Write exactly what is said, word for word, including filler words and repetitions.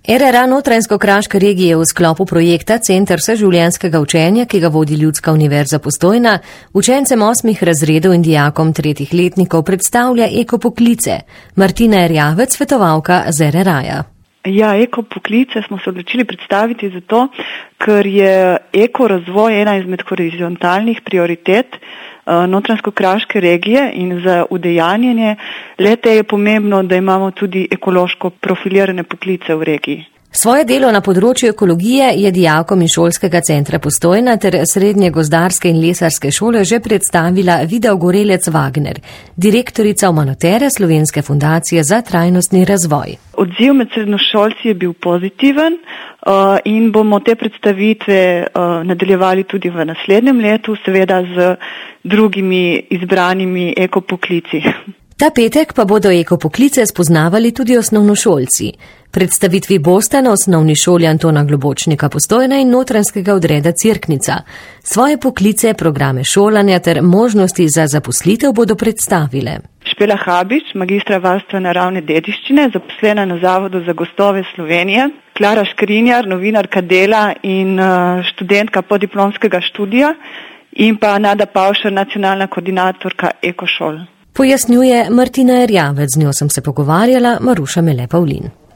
R R A Notranjsko-kraške regije v sklopu projekta Center vseživljenjskega učenja, ki ga vodi Ljudska univerza Postojna, učencem osmih razredov in dijakom tretjih letnikov predstavlja ekopoklice. Martina Erjavec, svetovalka z R R A-ja. Ja, ekopoklice smo se odločili predstaviti zato, ker je ekorazvoj ena izmed horizontalnih prioritet Notranjsko-kraške regije in za udejanjenje le-te je pomembno, da imamo tudi ekološko profilirane poklice v regiji. Svoje delo na področju ekologije je dijakom iz šolskega centra Postojna ter srednje gozdarske in lesarske šole že predstavila Vida Ogorelec Wagner, direktorica Umanotere Slovenske fundacije za trajnostni razvoj. Odziv med srednjošolci je bil pozitiven in bomo te predstavitve nadaljevali tudi v naslednjem letu, seveda z drugimi izbranimi ekopoklici. Ta petek pa bodo ekopoklice spoznavali tudi osnovnošolci. Predstavitvi bosta na osnovni šoli Antona Globočnika Postojna in notranjskega odreda Cerknica. Svoje poklice, programe šolanja ter možnosti za zaposlitev bodo predstavile. Špela Habič, magistra varstva naravne dediščine, zaposlena na Zavodu za gozdove Slovenije, Klara Škrinjar, novinarka Dela in študentka podiplomskega študija in pa Nada Pavšar, nacionalna koordinatorka Ekošol. Pojasnjuje Martina Erjavec, z njo sem se pogovarjala, Maruša Mele Pavlin.